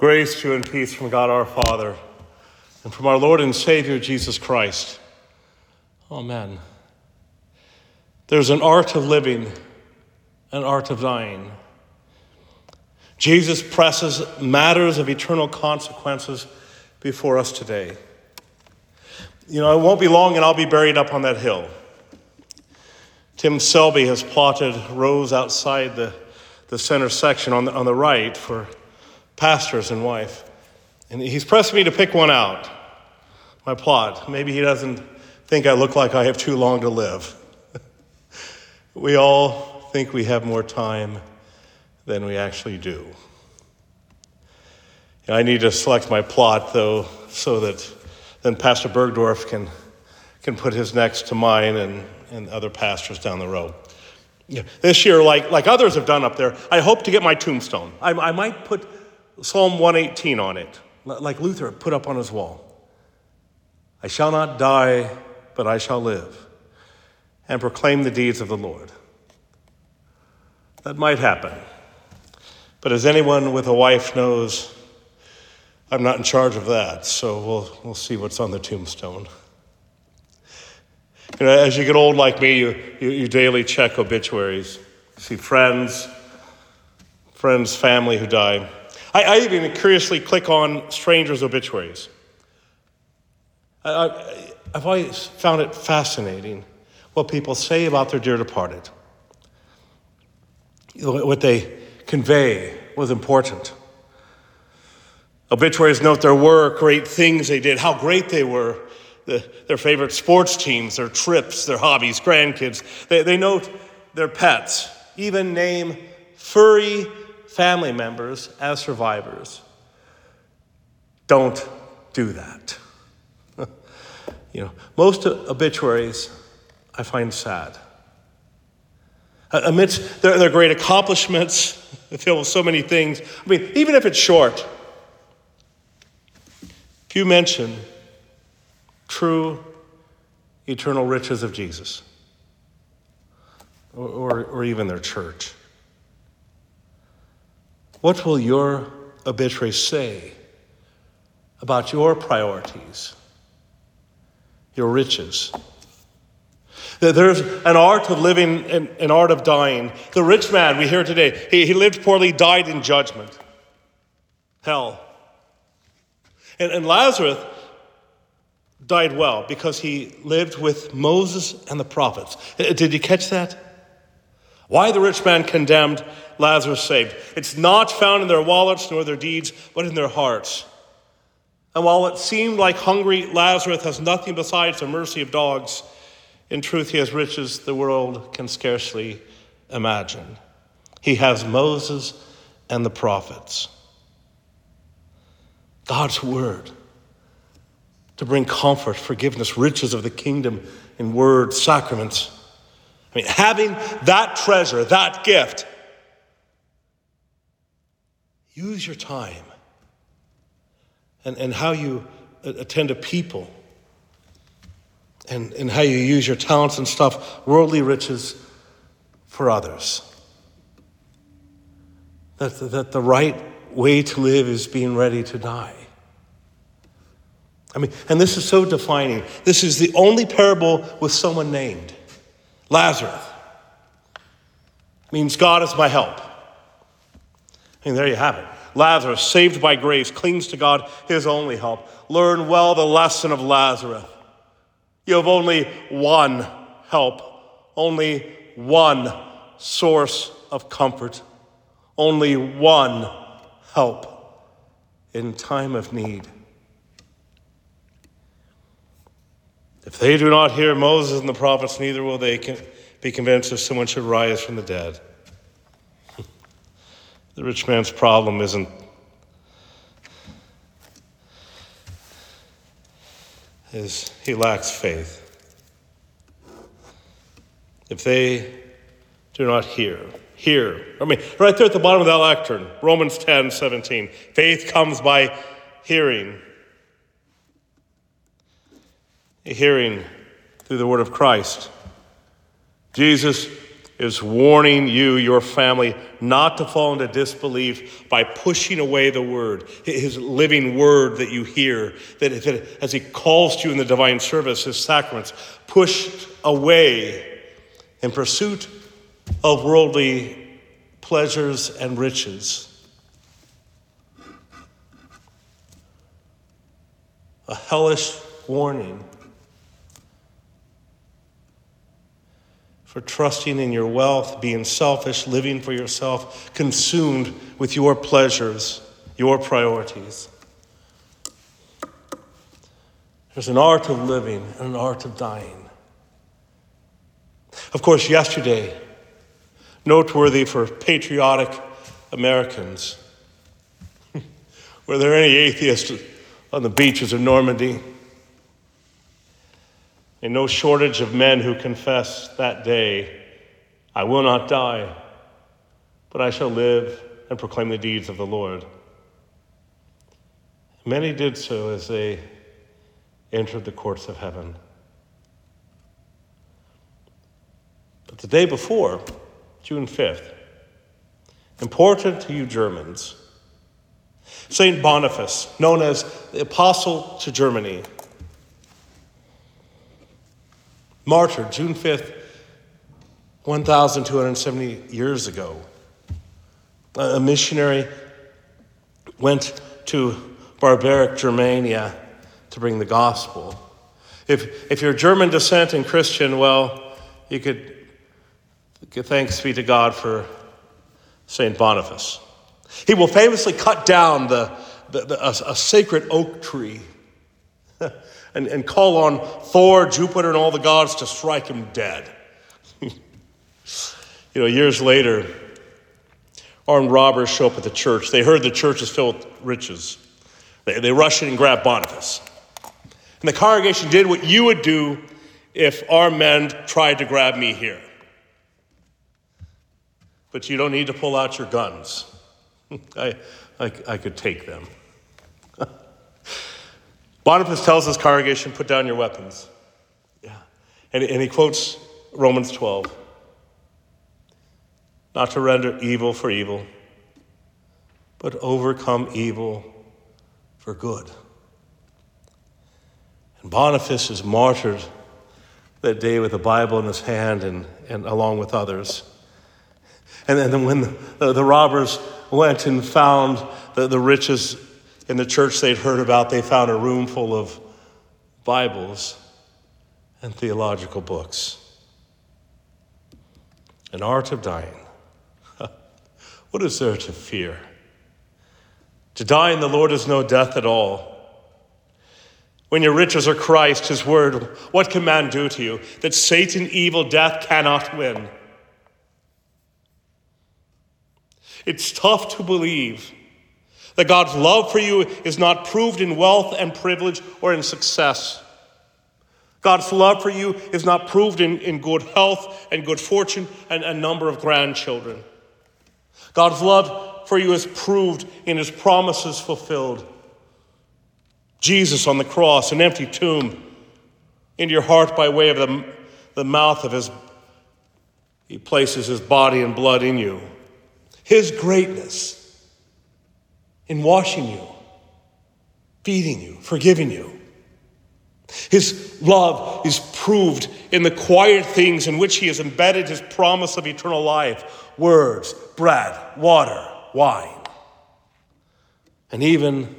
Grace to you and peace from God our Father and from our Lord and Savior Jesus Christ. Amen. There's an art of living, an art of dying. Jesus presses matters of eternal consequences before us today. It won't be long and I'll be buried up on that hill. Tim Selby has plotted rows outside the center section on the right for pastors and wife. And he's pressing me to pick one out, my plot. Maybe he doesn't think I look like I have too long to live. We all think we have more time than we actually do. I need to select my plot, though, so that then Pastor Bergdorf can put his next to mine and other pastors down the road. This year, like others have done up there, I hope to get my tombstone. I might put Psalm 118 on it, like Luther put up on his wall. I shall not die, but I shall live and proclaim the deeds of the Lord. That might happen. But as anyone with a wife knows, I'm not in charge of that, so we'll see what's on the tombstone. As you get old like me, you daily check obituaries. You see friends, family who die. I even curiously click on strangers' obituaries. I've always found it fascinating what people say about their dear departed. What they convey was important. Obituaries note their work, great things they did, how great they were, their favorite sports teams, their trips, their hobbies, grandkids. They note their pets, even name furry family members as survivors. Don't do that. Most obituaries I find sad. Amidst their great accomplishments, filled with so many things, even if it's short, few mention true eternal riches of Jesus or even their church. What will your obituary say about your priorities, your riches? There's an art of living and an art of dying. The rich man we hear today, he lived poorly, died in judgment, hell. And Lazarus died well because he lived with Moses and the prophets. Did you catch that? Why the rich man condemned, Lazarus saved. It's not found in their wallets nor their deeds, but in their hearts. And while it seemed like hungry Lazarus has nothing besides the mercy of dogs, in truth he has riches the world can scarcely imagine. He has Moses and the prophets. God's word to bring comfort, forgiveness, riches of the kingdom in word, sacraments. Having that treasure, that gift, use your time and how you attend to people and how you use your talents and stuff, worldly riches for others. That the right way to live is being ready to die. And this is so defining. This is the only parable with someone named. Lazarus means God is my help. There you have it. Lazarus, saved by grace, clings to God, his only help. Learn well the lesson of Lazarus. You have only one help, only one source of comfort, only one help in time of need. If they do not hear Moses and the prophets, neither will they be convinced if someone should rise from the dead. The rich man's problem isn't he lacks faith. If they do not hear. Right there at the bottom of that lectern, Romans 10:17. Faith comes by hearing. Hearing through the word of Christ. Jesus is warning you, your family, not to fall into disbelief by pushing away the word, his living word that you hear, that as he calls to you in the divine service, his sacraments, pushed away in pursuit of worldly pleasures and riches. A hellish warning for trusting in your wealth, being selfish, living for yourself, consumed with your pleasures, your priorities. There's an art of living and an art of dying. Of course, yesterday, noteworthy for patriotic Americans, were there any atheists on the beaches of Normandy? And no shortage of men who confessed that day, I will not die, but I shall live and proclaim the deeds of the Lord. Many did so as they entered the courts of heaven. But the day before, June 5th, important to you Germans, St. Boniface, known as the Apostle to Germany, martyred June 5th, 1,270 years ago. A missionary went to barbaric Germania to bring the gospel. If you're German descent and Christian, well, you could give thanks be to God for St. Boniface. He will famously cut down a sacred oak tree and call on Thor, Jupiter, and all the gods to strike him dead. Years later, armed robbers show up at the church. They heard the church is filled with riches. They rush in and grab Boniface. And the congregation did what you would do if armed men tried to grab me here. But you don't need to pull out your guns. I could take them. Boniface tells his congregation, put down your weapons. Yeah. And he quotes Romans 12. Not to render evil for evil, but overcome evil for good. And Boniface is martyred that day with the Bible in his hand and along with others. And then when the robbers went and found the riches in the church they'd heard about, they found a room full of Bibles and theological books. An art of dying. What is there to fear? To die in the Lord is no death at all. When your riches are Christ, his word, what can man do to you that Satan, evil, death cannot win? It's tough to believe that God's love for you is not proved in wealth and privilege or in success. God's love for you is not proved in good health and good fortune and a number of grandchildren. God's love for you is proved in his promises fulfilled. Jesus on the cross, an empty tomb, into your heart by way of the mouth of he places his body and blood in you. His greatness in washing you, feeding you, forgiving you. His love is proved in the quiet things in which he has embedded his promise of eternal life. Words, bread, water, wine. And even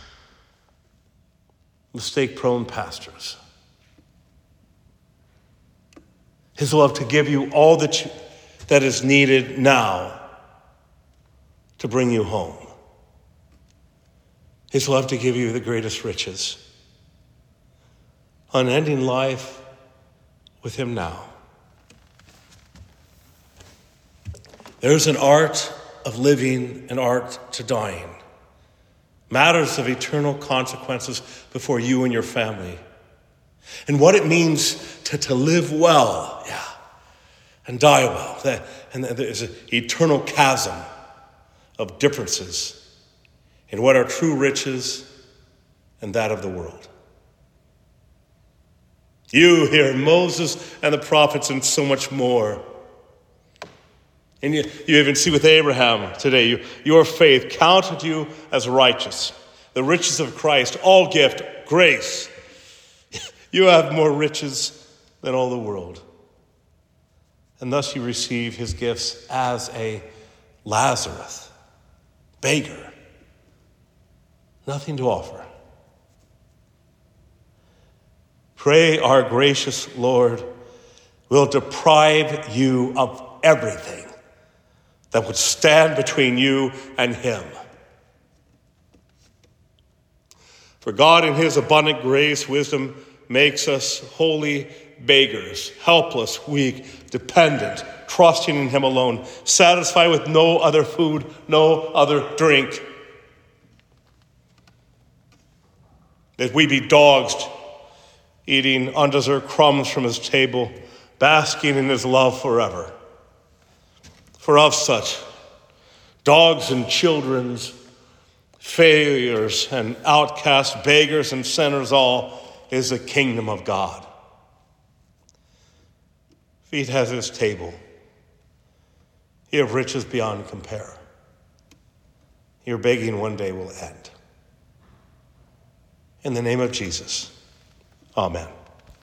mistake-prone pastors. His love to give you all that is needed now to bring you home. His love to give you the greatest riches. Unending life with him now. There's an art of living, an art to dying. Matters of eternal consequences before you and your family. And what it means to live well, and die well. And there's an eternal chasm of differences in what are true riches and that of the world. You hear Moses and the prophets and so much more. And you even see with Abraham today, your faith counted you as righteous. The riches of Christ, all gift, grace. You have more riches than all the world. And thus you receive his gifts as a Lazarus, beggar. Nothing to offer. Pray our gracious Lord will deprive you of everything that would stand between you and him. For God in his abundant grace, wisdom, makes us holy beggars, helpless, weak, dependent, trusting in him alone, satisfied with no other food, no other drink. That we be dogs, eating undeserved crumbs from his table, basking in his love forever. For of such, dogs and children's failures and outcasts, beggars and sinners all, is the kingdom of God. Feet has his table. You have riches beyond compare. Your begging one day will end. In the name of Jesus, amen.